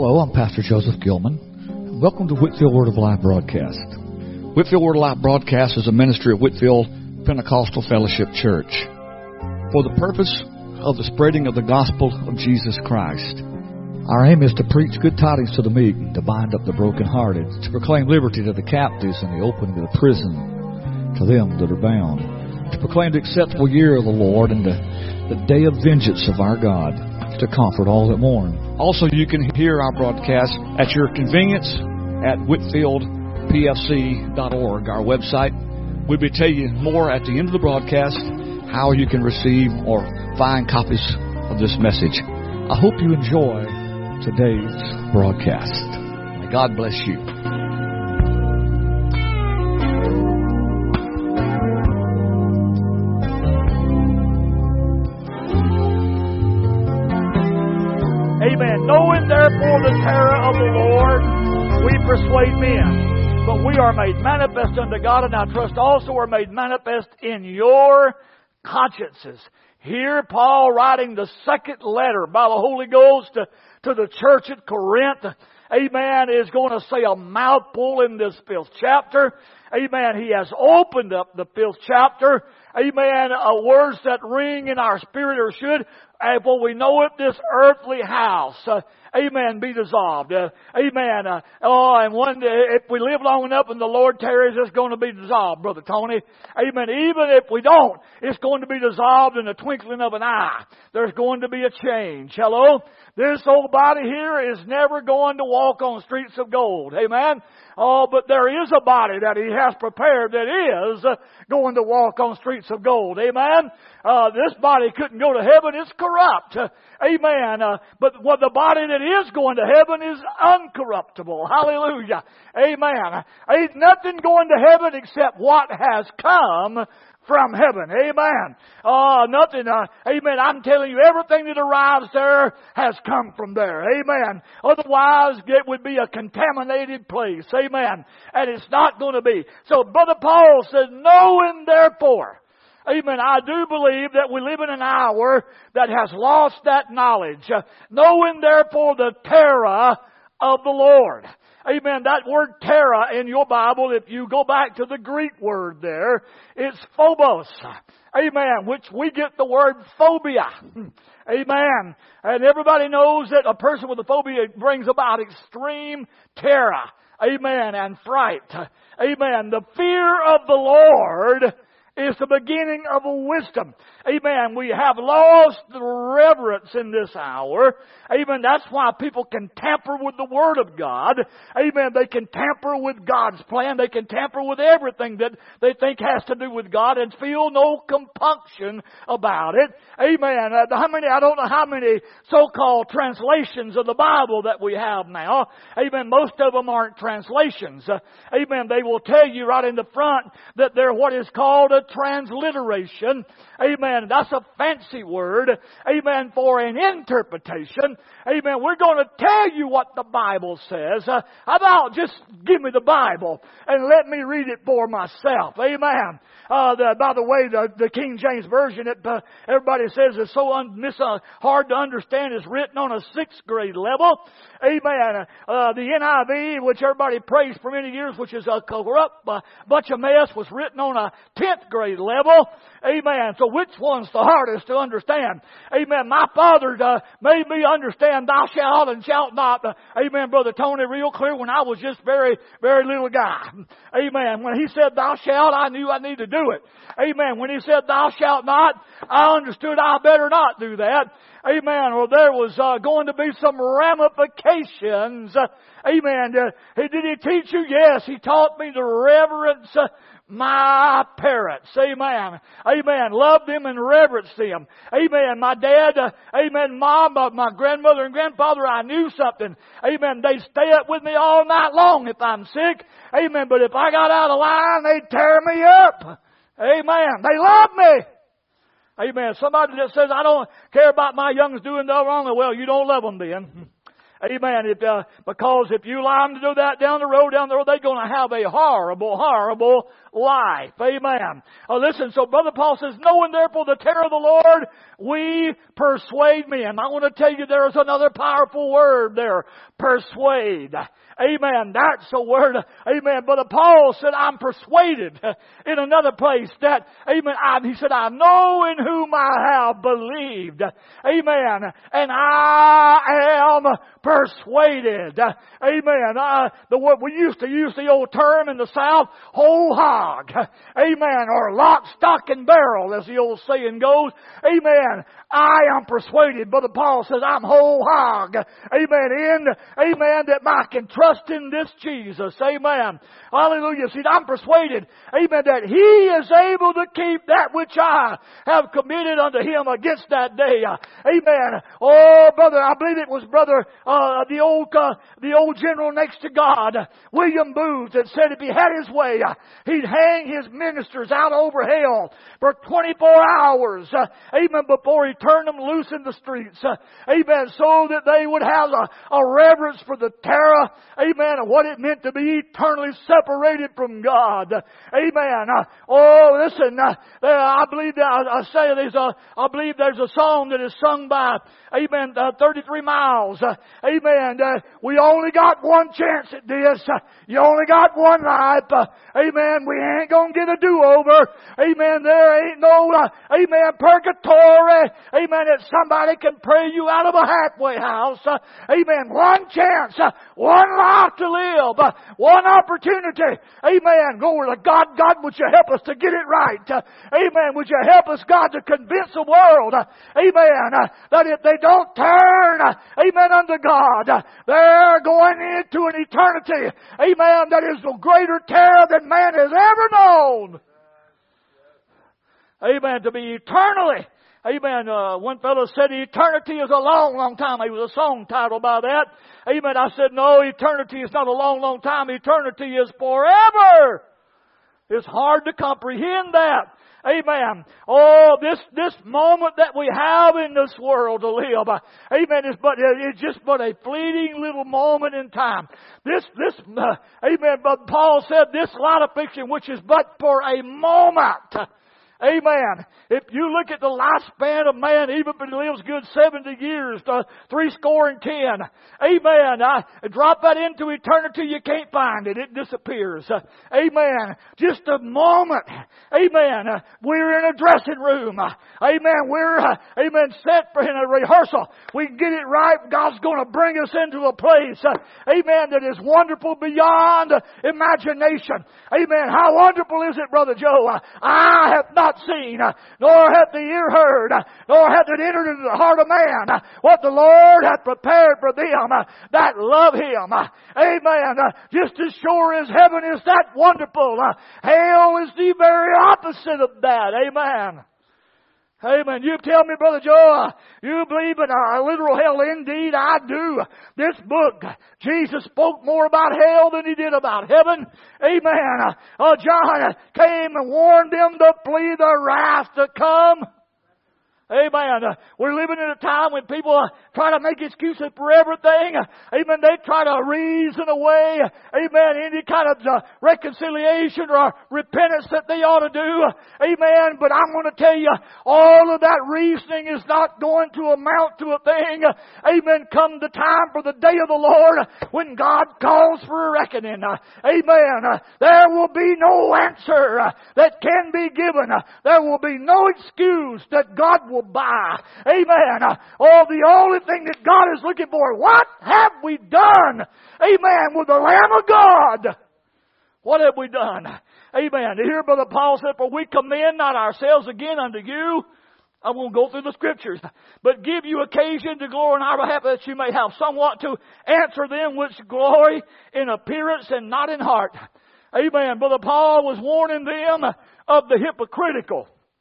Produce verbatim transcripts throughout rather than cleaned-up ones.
Hello, I'm Pastor Joseph Gilman. Welcome to Whitfield Word of Life broadcast. Whitfield Word of Life broadcast is a ministry of Whitfield Pentecostal Fellowship Church for the purpose of the spreading of the gospel of Jesus Christ. Our aim is to preach good tidings to the meek, to bind up the brokenhearted, to proclaim liberty to the captives and the opening of the prison to them that are bound, to proclaim the acceptable year of the Lord and the, the day of vengeance of our God, to comfort all that mourn. Also, you can hear our broadcast at your convenience at whitfield p f c dot org, our website. We'll be telling you more at the end of the broadcast how you can receive or find copies of this message. I hope you enjoy today's broadcast. May God bless you. Amen. Knowing therefore the terror of the Lord, we persuade men. But we are made manifest unto God, and I trust also are made manifest in your consciences. Here Paul, writing the second letter by the Holy Ghost to, to the church at Corinth, amen, is going to say a mouthful in this fifth chapter. Amen. He has opened up the fifth chapter. Amen. Uh, words that ring in our spirit or should. Uh, for we know it, this earthly house, uh, amen, be dissolved. Uh, amen. Uh, oh, and one day, if we live long enough and the Lord tarries, it's going to be dissolved, Brother Tony. Amen. Even if we don't, it's going to be dissolved in the twinkling of an eye. There's going to be a change. Hello? This old body here is never going to walk on streets of gold. Amen. Oh, but there is a body that He has prepared that is going to walk on streets of gold. Amen. Uh, this body couldn't go to heaven. It's corrupt. Uh, amen. Uh, but what the body that is going to heaven is uncorruptible. Hallelujah. Amen. Ain't nothing going to heaven except what has come from heaven. Amen. Uh, nothing. Uh, amen. I'm telling you, everything that arrives there has come from there. Amen. Otherwise, it would be a contaminated place. Amen. And it's not going to be. So, Brother Paul says, knowing therefore. Amen. I do believe that we live in an hour that has lost that knowledge. Uh, knowing therefore the terror of the Lord. Amen. That word terror in your Bible, if you go back to the Greek word there, it's phobos. Amen. Which we get the word phobia. Amen. And everybody knows that a person with a phobia brings about extreme terror. Amen. And fright. Amen. The fear of the Lord is the beginning of wisdom. Amen. We have lost the reverence in this hour. Amen. That's why people can tamper with the Word of God. Amen. They can tamper with God's plan. They can tamper with everything that they think has to do with God and feel no compunction about it. Amen. Uh, how many, I don't know how many so-called translations of the Bible that we have now. Amen. Most of them aren't translations. Uh, amen. They will tell you right in the front that they're what is called a transliteration. Amen. That's a fancy word. Amen. For an interpretation. Amen. We're going to tell you what the Bible says. Uh, how about just give me the Bible and let me read it for myself. Amen. Uh, the, by the way, the, the King James Version, it, uh, everybody says is so un, mis, uh, hard to understand, is written on a sixth grade level. Amen. Uh, the N I V, which everybody praised for many years, which is a corrupt uh, bunch of mess, was written on a tenth grade level. Amen. So which one's the hardest to understand? Amen. My father uh, made me understand thou shalt and shalt not. Uh, amen, Brother Tony, real clear when I was just very, very little guy. Amen. When he said thou shalt, I knew I needed to do it. Amen. When he said thou shalt not, I understood I better not do that. Amen. Or there was uh, going to be some ramifications. Uh, amen. Uh, did he teach you? Yes. He taught me to reverence uh, my parents. Amen. Amen. Love them and reverence them. Amen. My dad, uh, amen, mom, uh, my grandmother and grandfather, I knew something. Amen. They'd stay up with me all night long if I'm sick. Amen. But if I got out of line, they'd tear me up. Amen. They love me. Amen. Somebody that says, I don't care about my young's doing no wrong, well, you don't love them then. Amen. If, uh, because if you allow them to do that down the road, down the road, they're going to have a horrible, horrible life. Amen. Uh, listen, so Brother Paul says, knowing therefore the terror of the Lord, we persuade men. I want to tell you there is another powerful word there. Persuade. Amen. That's a word. Amen. Brother Paul said, I'm persuaded in another place that, amen, I, he said, I know in whom I have believed. Amen. And I am persuaded. Amen. Uh, the word we used to use the old term in the South, whole hog. Amen. Or lock, stock, and barrel, as the old saying goes. Amen. I am persuaded. Brother Paul says, I'm whole hog. Amen. In, amen, that I can trust in this Jesus. Amen. Hallelujah. See, I'm persuaded, amen, that He is able to keep that which I have committed unto Him against that day. Amen. Oh, brother, I believe it was brother, uh, the old, uh, the old general next to God, William Booth, that said if he had his way, he'd hang his ministers out over hell for twenty-four hours. Uh, amen. Before he turned them loose in the streets. Uh, amen. So that they would have a, a reverence for the terror, amen, of what it meant to be eternally separated from God. Amen. Uh, oh, listen, uh, I believe that, I, I say there's a, I believe there's a song that is sung by, amen, uh, thirty-three miles. Uh, amen. Uh, we only got one chance at this. Uh, you only got one life. Uh, amen. We ain't gonna get a do-over. Amen. There ain't no, uh, amen, purgatory. Amen. That somebody can pray you out of a halfway house. Uh, amen. One chance. Uh, one life to live. Uh, one opportunity. Amen. Glory to God. God, would you help us to get it right? Uh, amen. Would you help us, God, to convince the world, uh, amen, uh, that if they don't turn, uh, amen, unto God, uh, they're going into an eternity, amen, that is a greater terror than man has ever known. Amen. To be eternally. Amen. Uh, one fellow said eternity is a long, long time. He was a song title by that. Amen. I said, no, eternity is not a long, long time. Eternity is forever. It's hard to comprehend that. Amen. Oh, this, this moment that we have in this world to live, uh, amen, is but, it's just but a fleeting little moment in time. This, this, uh, amen, but Paul said this light affliction, which is but for a moment. Amen. If you look at the lifespan of man, even if he lives good seventy years to three score and ten, amen. I drop that into eternity, you can't find it. It disappears. Uh, amen. Just a moment. Amen. Uh, we're in a dressing room. Uh, amen. We're, uh, amen, set for in a rehearsal. We get it right. God's going to bring us into a place, uh, amen, that is wonderful beyond imagination. Amen. How wonderful is it, Brother Joe? Uh, I have not seen, uh, nor hath the ear heard, uh, nor hath it entered into the heart of man, uh, what the Lord hath prepared for them uh, that love Him. Uh, amen. Uh, just as sure as heaven is that wonderful, uh, hell is the very opposite of that. Amen. Amen. You tell me, Brother Joe, uh, you believe in a literal hell? Indeed, I do. This book, Jesus spoke more about hell than He did about heaven. Amen. Uh, uh, John came and warned them to flee the wrath to come. Amen. Uh, we're living in a time when people uh, try to make excuses for everything. Uh, amen. They try to reason away, amen, any kind of uh, reconciliation or repentance that they ought to do. Uh, amen. But I'm going to tell you, all of that reasoning is not going to amount to a thing. Uh, amen. Come the time for the day of the Lord, uh, when God calls for a reckoning. Uh, amen. Uh, there will be no answer uh, that can be given. Uh, there will be no excuse that God will by. Amen. Oh, the only thing that God is looking for, what have we done? Amen. With the Lamb of God. What have we done? Amen. Here, Brother Paul said, for we commend not ourselves again unto you. I won't go through the scriptures, but give you occasion to glory on our behalf, that you may have somewhat to answer them which glory in appearance and not in heart. Amen. Brother Paul was warning them of the hypocritical.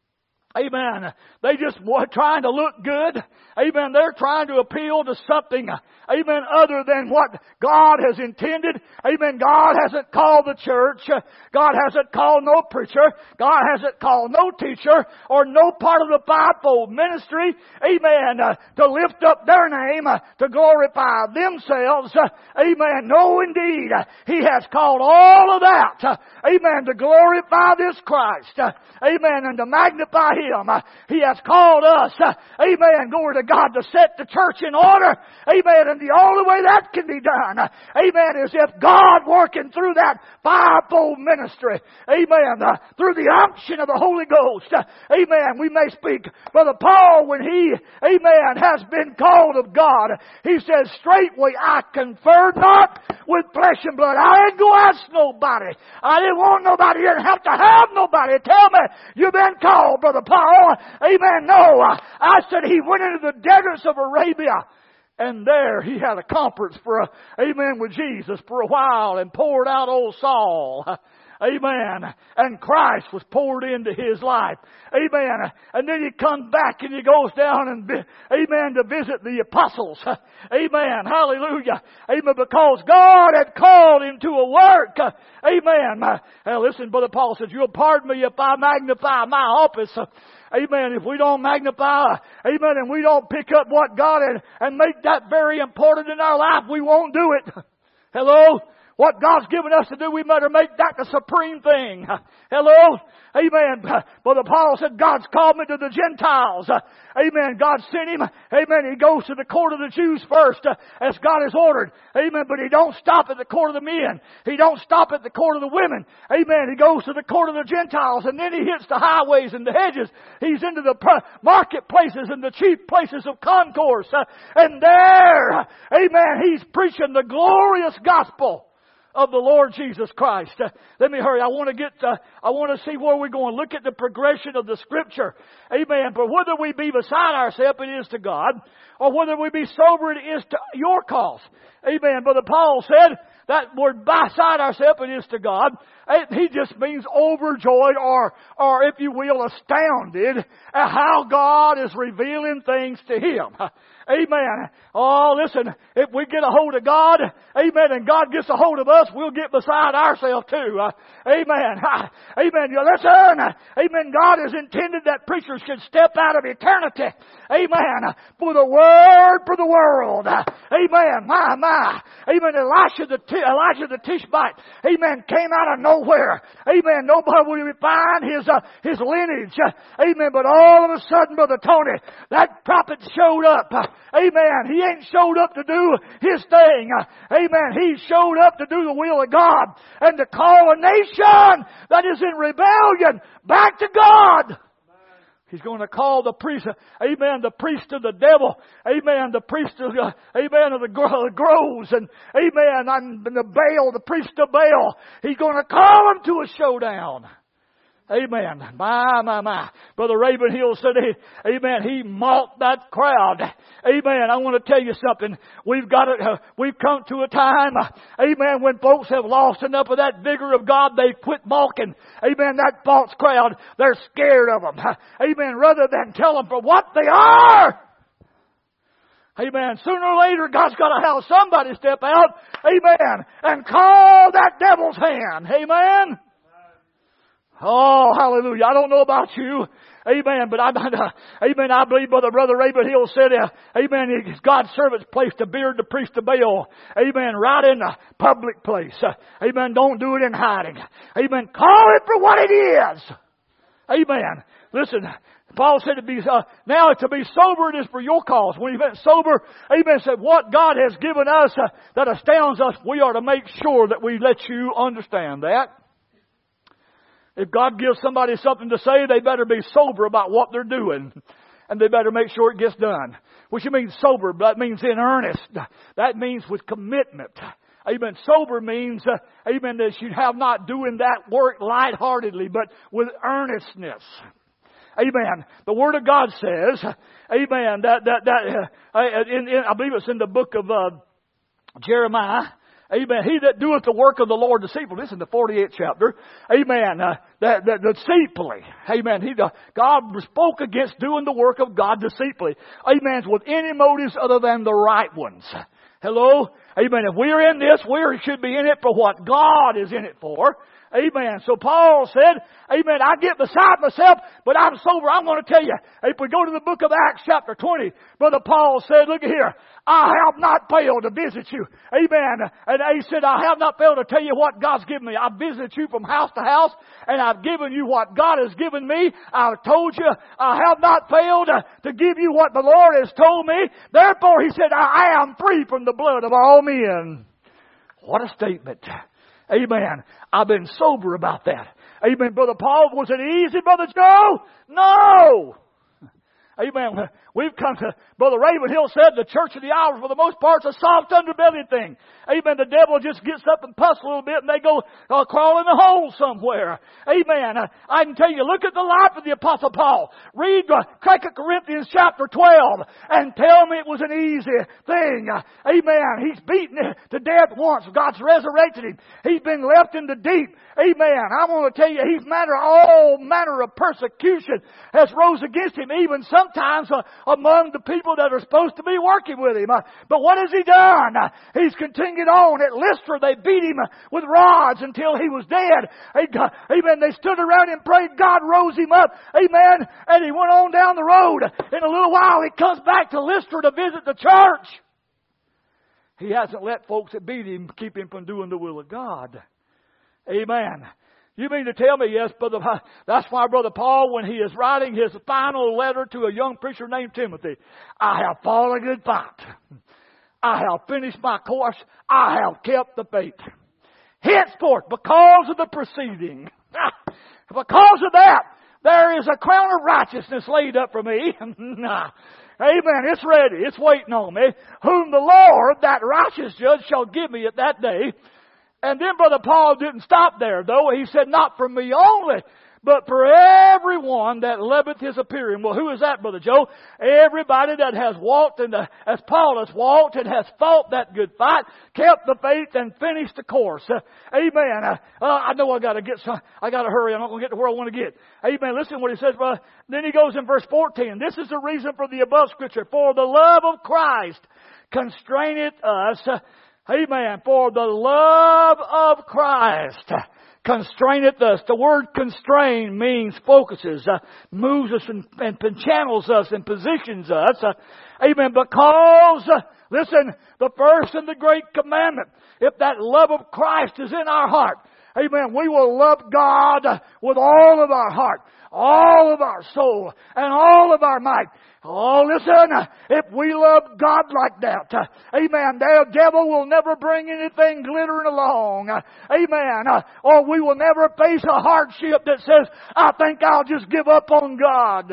Amen. They just were trying to look good. Amen. They're trying to appeal to something, amen, other than what God has intended. Amen. God hasn't called the church. God hasn't called no preacher. God hasn't called no teacher or no part of the fivefold ministry, amen, uh, to lift up their name, uh, to glorify themselves. Uh, amen. No, indeed. Uh, he has called all of that, uh, amen, to glorify this Christ. Uh, amen. And to magnify Him. Uh, he has called us, uh, amen, glory to God, to set the church in order. Amen. And the only way that can be done, uh, amen, is if God working through that fivefold ministry. Amen. Uh, through the unction of the Holy Ghost. Uh, amen. We may speak. Brother Paul, when he, amen, has been called of God, he says, straightway I conferred not with flesh and blood. I didn't go ask nobody. I didn't want nobody. I didn't have to have nobody tell me, you've been called, Brother Paul. Amen. No. I said he went into the deserts of Arabia. And there he had a conference for, a, amen, with Jesus for a while and poured out old Saul. Amen. And Christ was poured into his life. Amen. And then he comes back and he goes down and, amen, to visit the apostles. Amen. Hallelujah. Amen. Because God had called him to a work. Amen. Now listen, Brother Paul says, you'll pardon me if I magnify my office. Amen. If we don't magnify, amen, and we don't pick up what God had and make that very important in our life, we won't do it. Hello? What God's given us to do, we better make that the supreme thing. Hello? Amen. Brother Paul said, God's called me to the Gentiles. Amen. God sent him. Amen. He goes to the court of the Jews first, as God has ordered. Amen. But he don't stop at the court of the men. He don't stop at the court of the women. Amen. He goes to the court of the Gentiles, and then he hits the highways and the hedges. He's into the marketplaces and the chief places of concourse. And there, amen, he's preaching the glorious gospel of the Lord Jesus Christ. Uh, let me hurry. I want to get, uh, I want to see where we're going. Look at the progression of the Scripture. Amen. But whether we be beside ourselves, it is to God. Or whether we be sober, it is to your cause. Amen. Brother Paul said that word beside ourselves, it is to God. He just means overjoyed or, or if you will, astounded at how God is revealing things to him. Amen. Oh, listen, if we get a hold of God, amen, and God gets a hold of us, we'll get beside ourselves too. Uh, amen. Amen. You listen. Amen. God has intended that preachers should step out of eternity. Amen. For the word, for the world. Amen. My, my. Amen. Elisha the, Elijah the Tishbite, amen, came out of nowhere. Amen. Nobody would find his, uh, his lineage. Amen. But all of a sudden, Brother Tony, that prophet showed up. Amen. He ain't showed up to do his thing. Amen. He showed up to do the will of God and to call a nation that is in rebellion back to God. He's going to call the priest, amen, the priest of the devil, amen, the priest of the, amen, of the groves, and amen, and the Baal, the priest of Baal. He's going to call them to a showdown. Amen. My, my, my. Brother Ravenhill said, amen, he mocked that crowd. Amen. I want to tell you something. We've got it, uh, we've come to a time, uh, amen, when folks have lost enough of that vigor of God, they've quit mocking. Amen. That false crowd, they're scared of them. Amen. Rather than tell them for what they are. Amen. Sooner or later, God's got to have somebody step out. Amen. And call that devil's hand. Amen. Oh, hallelujah. I don't know about you. Amen. But I, uh, amen. I believe Brother, Brother Ravenhill said, uh, amen, God's servants placed a beard to priest of Baal. Amen. Right in the public place. Uh, amen. Don't do it in hiding. Amen. Call it for what it is. Amen. Listen, Paul said to be, uh, now to be sober, it is for your cause. When he went sober, amen, said what God has given us uh, that astounds us, we are to make sure that we let you understand that. If God gives somebody something to say, they better be sober about what they're doing. And they better make sure it gets done. Which means sober, but that means in earnest. That means with commitment. Amen. Sober means, uh, amen, that you have not doing that work lightheartedly, but with earnestness. Amen. The Word of God says, amen, that, that, that, uh, in, in, I believe it's in the book of uh, Jeremiah. Amen. He that doeth the work of the Lord deceitfully. This is the forty-eighth chapter. Amen. Uh, that, that deceitfully. Amen. He, uh, God spoke against doing the work of God deceitfully. Amen. With any motives other than the right ones. Hello? Amen. If we're in this, we should be in it for what God is in it for. Amen. So Paul said, amen, I get beside myself, but I'm sober. I'm going to tell you, if we go to the book of Acts chapter twenty, Brother Paul said, look here, I have not failed to visit you. Amen. And he said, I have not failed to tell you what God's given me. I've visited you from house to house, and I've given you what God has given me. I've told you, I have not failed to give you what the Lord has told me. Therefore, he said, I am free from the blood of all men. What a statement. Amen. I've been sober about that. Amen. Brother Paul, was it easy, Brother Joe? No. Amen. We've come to, Brother Ravenhill said, the church of the hours for the most part is a soft underbelly thing. Amen. The devil just gets up and puffs a little bit and they go uh, crawl in a hole somewhere. Amen. Uh, I can tell you, look at the life of the Apostle Paul. Read uh, Second Corinthians chapter twelve and tell me it was an easy thing. Uh, amen. He's beaten to death once. God's resurrected him. He's been left in the deep. Amen. I want to tell you, he's matter all manner of persecution has rose against him, even sometimes uh, among the people that are supposed to be working with him. Uh, but what has he done? Uh, he's continued on. At Lystra, they beat him with rods until he was dead. Amen. They stood around and prayed. God rose him up. Amen. And he went on down the road. In a little while, he comes back to Lystra to visit the church. He hasn't let folks that beat him keep him from doing the will of God. Amen. You mean to tell me, yes, brother, that's why Brother Paul, when he is writing his final letter to a young preacher named Timothy, I have fought a good fight. I have finished my course. I have kept the faith. Henceforth, because of the preceding, because of that, there is a crown of righteousness laid up for me. Amen. It's ready. It's waiting on me. Whom the Lord, that righteous judge, shall give me at that day. And then Brother Paul didn't stop there, though. He said, not for me only, but for everyone that loveth his appearing. Well, who is that, Brother Joe? Everybody that has walked in the, as Paul has walked and has fought that good fight, kept the faith and finished the course. Uh, amen. Uh, uh, I know I got to get some, I got to hurry. I'm not going to get to where I want to get. Amen. Listen to what he says, brother. Then he goes in verse fourteen. This is the reason for the above scripture. For the love of Christ constraineth us. Uh, Amen. For the love of Christ constraineth us. The word constrain means focuses, uh, moves us and, and, and channels us and positions us. Uh, amen. Because, uh, listen, the first and the great commandment, if that love of Christ is in our heart, amen, we will love God with all of our heart, all of our soul, and all of our might. Oh, listen, if we love God like that, amen, the devil will never bring anything glittering along, amen, or we will never face a hardship that says, I think I'll just give up on God.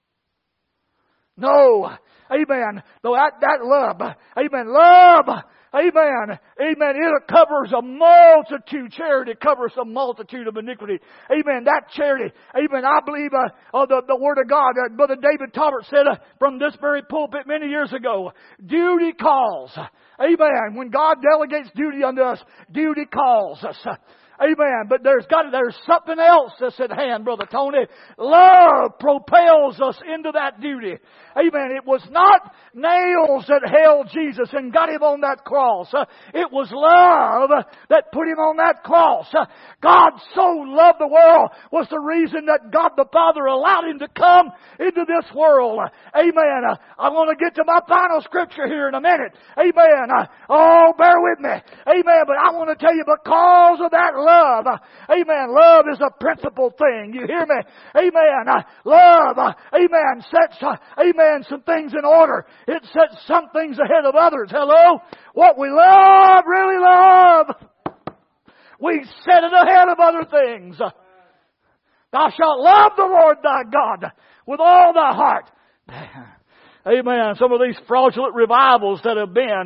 No, amen, though that, that love, amen, love, amen. Amen. It covers a multitude. Charity covers a multitude of iniquity. Amen. That charity. Amen. I believe uh, uh, the, the Word of God. Uh, Brother David Talbert said uh, from this very pulpit many years ago, duty calls. Amen. When God delegates duty unto us, duty calls us. Amen. But there's got there's something else that's at hand, Brother Tony. Love propels us into that duty. Amen. It was not nails that held Jesus and got him on that cross. Uh, it was love that put him on that cross. Uh, God so loved the world was the reason that God the Father allowed him to come into this world. Uh, amen. Uh, I want to get to my final scripture here in a minute. Amen. Uh, oh, bear with me. Amen. But I want to tell you, because of that love, uh, amen, love is a principal thing. You hear me? Amen. Uh, love, uh, amen, sets, uh, amen, some things in order. It sets some things ahead of others. Hello? What we love, really love, we set it ahead of other things. Thou shalt love the Lord thy God with all thy heart. Amen. Some of these fraudulent revivals that have been,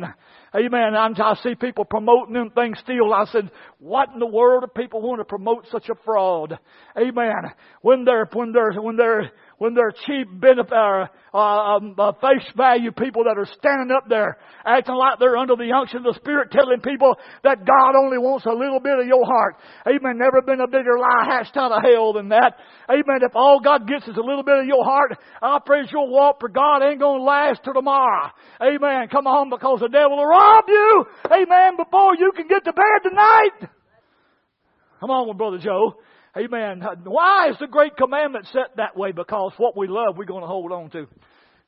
Amen. I'm, I see people promoting them things still. I said, what in the world do people want to promote such a fraud? Amen. When they're, when they're, when they're, when they're cheap benefit, uh, um, uh, face value people that are standing up there acting like they're under the unction of the Spirit, telling people that God only wants a little bit of your heart. Amen. Never been a bigger lie hatched out of hell than that. Amen. If all God gets is a little bit of your heart, I praise your walk for God ain't going to last till tomorrow. Amen. Come on, because the devil will rob you. Amen. Before you can get to bed tonight. Come on, Brother Joe. Amen. Why is the great commandment set that way? Because what we love, we're going to hold on to.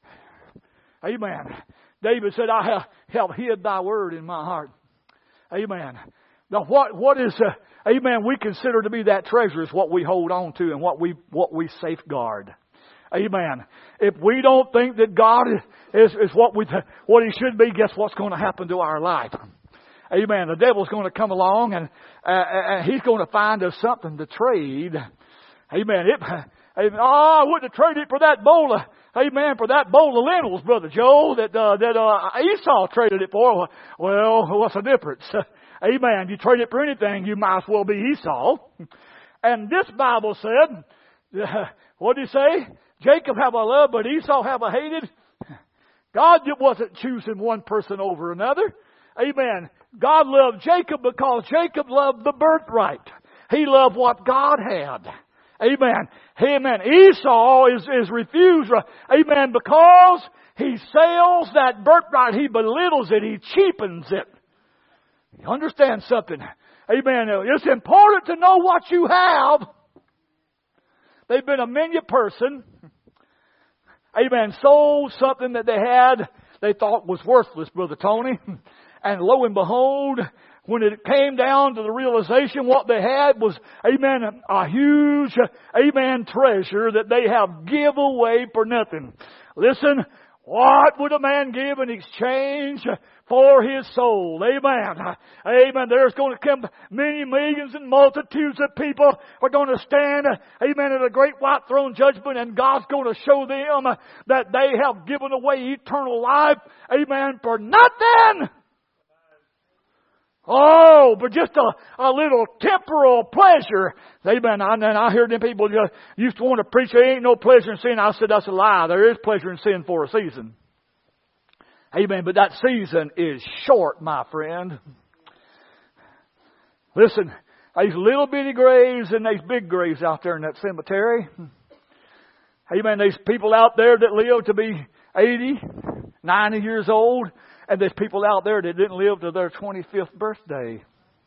Amen. David said, I have, have hid thy word in my heart. Amen. Now what, what is, uh, amen, we consider to be that treasure is what we hold on to and what we, what we safeguard. Amen. If we don't think that God is, is what we, what He should be, guess what's going to happen to our life? Amen. The devil's going to come along and, uh, and he's going to find us something to trade. Amen. It, amen. Oh, I wouldn't have traded it for that bowl of, amen, for that bowl of lentils, Brother Joe, that, uh, that, uh, Esau traded it for. Well, what's the difference? Amen. You trade it for anything, you might as well be Esau. And this Bible said, uh, what did he say? Jacob have I loved, but Esau have I hated. God wasn't choosing one person over another. Amen. God loved Jacob because Jacob loved the birthright. He loved what God had. Amen. Amen. Esau is, is refused. Amen. Because he sells that birthright, he belittles it, he cheapens it. You understand something? Amen. It's important to know what you have. They've been a many person. Amen. Sold something that they had, they thought was worthless, Brother Tony. And lo and behold, when it came down to the realization what they had was, amen, a huge, amen, treasure that they have give away for nothing. Listen, what would a man give in exchange for his soul? Amen. Amen. There's going to come many millions and multitudes of people are going to stand, amen, at a great white throne judgment, and God's going to show them that they have given away eternal life, amen, for nothing. Oh, but just a, a little temporal pleasure. Amen. And I heard them people just used to want to preach there ain't no pleasure in sin. I said that's a lie. There is pleasure in sin for a season. Amen. But that season is short, my friend. Listen, these little bitty graves and these big graves out there in that cemetery. Amen. There's people out there that live to be eighty, ninety years old. And there's people out there that didn't live to their twenty-fifth birthday.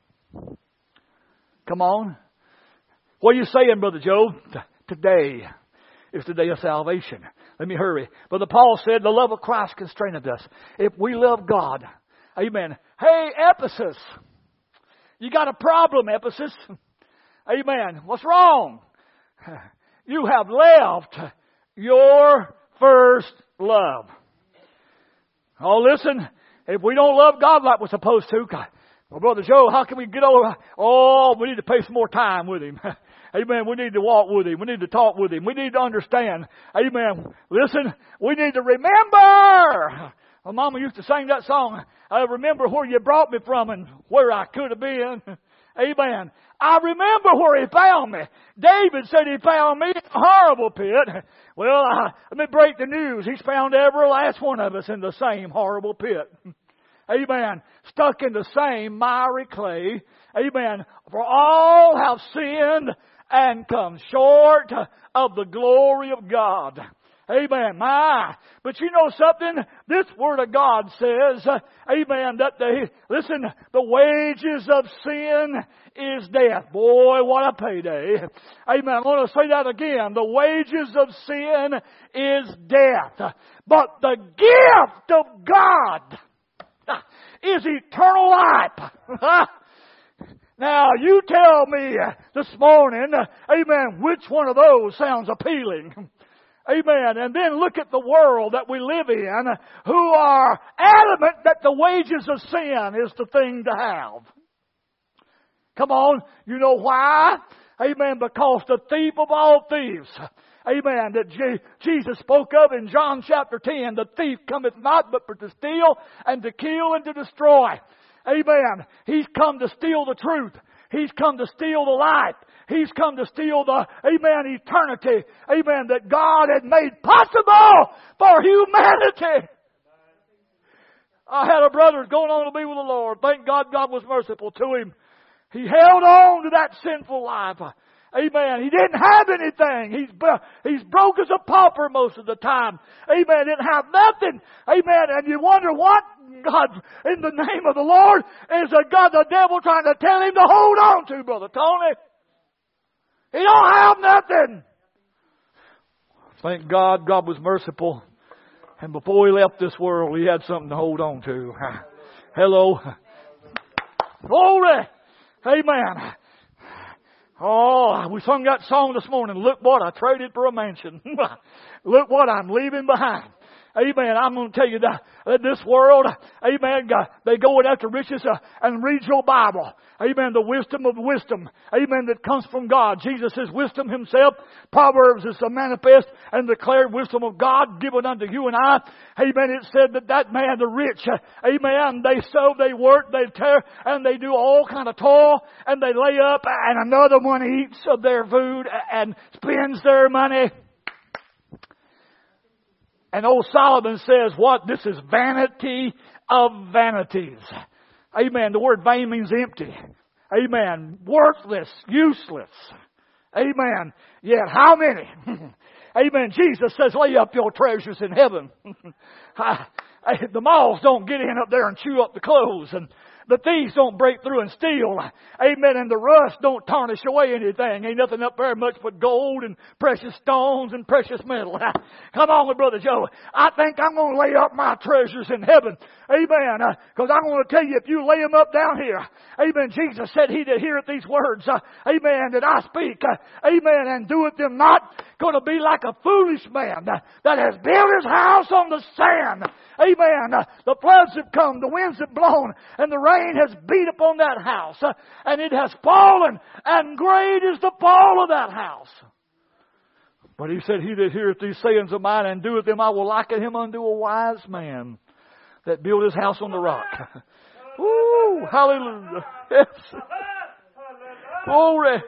Come on. What are you saying, Brother Joe? Today is the day of salvation. Let me hurry. Brother Paul said, the love of Christ constraineth us. If we love God. Amen. Hey, Ephesus. You got a problem, Ephesus. Amen. What's wrong? You have left your first love. Oh, listen, if we don't love God like we're supposed to, God, well, Brother Joe, how can we get over? Oh, we need to pay some more time with Him. Amen. We need to walk with Him. We need to talk with Him. We need to understand. Amen. Listen, we need to remember. My mama used to sing that song. I remember where you brought me from and where I could have been. Amen. I remember where He found me. David said He found me in a horrible pit. Well, uh, let me break the news. He's found every last one of us in the same horrible pit. Amen. Stuck in the same miry clay. Amen. For all have sinned and come short of the glory of God. Amen. My. But you know something? This Word of God says, uh, amen, that the, listen, the wages of sin is death. Boy, what a payday. Amen. I'm going to say that again. The wages of sin is death. But the gift of God is eternal life. Now, you tell me this morning, amen, which one of those sounds appealing? Amen. And then look at the world that we live in who are adamant that the wages of sin is the thing to have. Come on. You know why? Amen. Because the thief of all thieves, amen, that Je- Jesus spoke of in John chapter ten, the thief cometh not but for to steal and to kill and to destroy. Amen. He's come to steal the truth. He's come to steal the life. He's come to steal the, amen, eternity, amen, that God had made possible for humanity. I had a brother going on to be with the Lord. Thank God God was merciful to him. He held on to that sinful life. Amen. He didn't have anything. He's, he's broke as a pauper most of the time. Amen. Didn't have nothing. Amen. And you wonder what? God, in the name of the Lord, is a God, the devil trying to tell him to hold on to, Brother Tony. He don't have nothing. Thank God God was merciful. And before he left this world, he had something to hold on to. Hello. Glory. Amen. Oh, we sung that song this morning. Look what I traded for a mansion. Look what I'm leaving behind. Amen. I'm going to tell you that, that this world, amen, God, they go after riches uh, and read your Bible. Amen. The wisdom of wisdom. Amen. That comes from God. Jesus is wisdom himself. Proverbs is the manifest and declared wisdom of God given unto you and I. Amen. It said that that man, the rich, uh, amen, they sow, they work, they tear, and they do all kind of toil, and they lay up, and another one eats of their food and spends their money. And old Solomon says, what? This is vanity of vanities. Amen. The word vain means empty. Amen. Worthless. Useless. Amen. Yet how many? Amen. Jesus says, lay up your treasures in heaven. The moths don't get in up there and chew up the clothes, and the thieves don't break through and steal. Amen. And the rust don't tarnish away anything. Ain't nothing up there much but gold and precious stones and precious metal. Come on with Brother Joe. I think I'm going to lay up my treasures in heaven. Amen. Because uh, I'm going to tell you, if you lay them up down here, amen, Jesus said, he that heareth these words, uh, amen, that I speak, uh, amen, and doeth them not, going to be like a foolish man uh, that has built his house on the sand. Amen. Uh, the floods have come, the winds have blown, and the rain has beat upon that house, uh, and it has fallen, and great is the fall of that house. But he said, he that heareth these sayings of mine and doeth them, I will liken him unto a wise man that built his house on the rock. Woo! Hallelujah. Yes. Glory.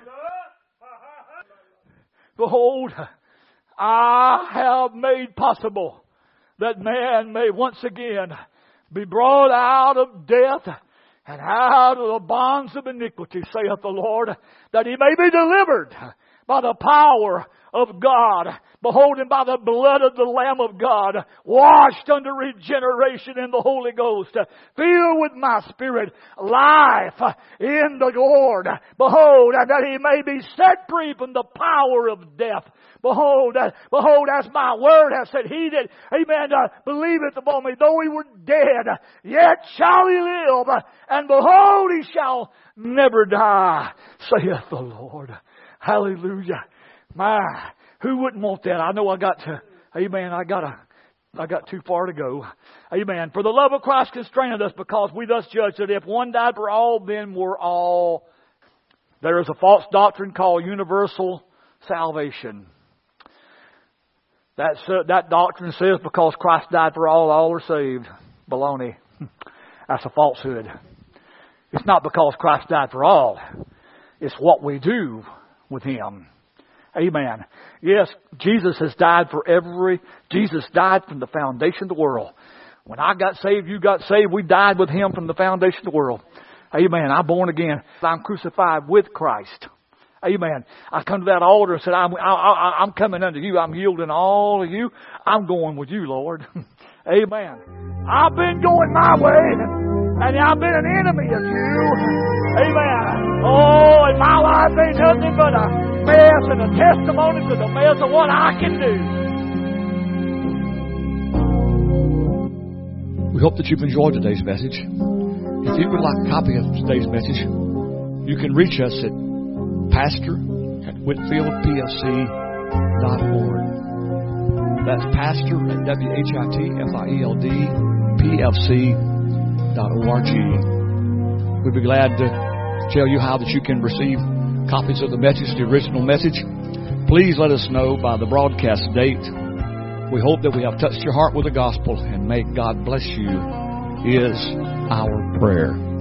Behold, I have made possible that man may once again be brought out of death and out of the bonds of iniquity, saith the Lord, that he may be delivered by the power of God. Behold, and by the blood of the Lamb of God, washed unto regeneration in the Holy Ghost, filled with my spirit, life in the Lord. Behold, and that he may be set free from the power of death. Behold, uh, behold, as my word has said, he that, amen, uh, believeth upon me, though he were dead, yet shall he live, and behold, he shall never die, saith the Lord. Hallelujah. My, who wouldn't want that? I know I got to, amen, I got to, I got too far to go. Amen. For the love of Christ constraineth us, because we thus judge that if one died for all, then we're all. There is a false doctrine called universal salvation. That's, uh, that doctrine says because Christ died for all, all are saved. Baloney. That's a falsehood. It's not because Christ died for all. It's what we do with Him. Amen. Yes, Jesus has died for every... Jesus died from the foundation of the world. When I got saved, you got saved. We died with Him from the foundation of the world. Amen. I'm born again. I'm crucified with Christ. Amen. I come to that altar and said, I'm, I, I, I'm coming unto you. I'm yielding all of you. I'm going with you, Lord. Amen. I've been going my way, and I've been an enemy of you. Amen. Oh, and my life ain't nothing but a mess and a testimony to the mess of what I can do. We hope that you've enjoyed today's message. If you would like a copy of today's message, you can reach us at pastor at whitfield p f c dot org. That's pastor at W H I T F I E L D P F C dot org. We'd be glad to tell you how that you can receive copies of the message, the original message, please let us know by the broadcast date. We hope that we have touched your heart with the gospel, and may God bless you is our prayer.